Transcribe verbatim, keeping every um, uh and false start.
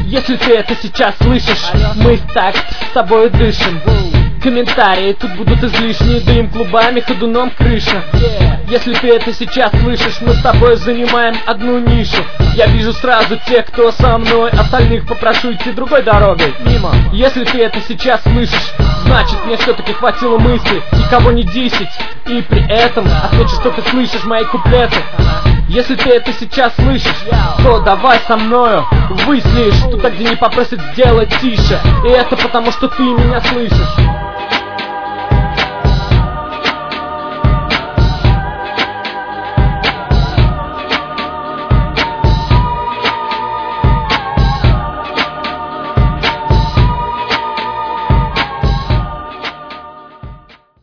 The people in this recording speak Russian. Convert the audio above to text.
Если ты это сейчас слышишь, мы так с тобой дышим. Комментарии тут будут излишние, дым клубами, ходуном крыша. Если ты это сейчас слышишь, мы с тобой занимаем одну нишу. Я вижу сразу тех, кто со мной, остальных попрошу идти другой дорогой мимо. Если ты это сейчас слышишь, значит мне все-таки хватило мысли, никого не десять. И при этом отмечу, что ты слышишь мои куплеты. Если ты это сейчас слышишь, то давай со мною выслишь туда, где не попросят сделать тише. И это потому, что ты меня слышишь.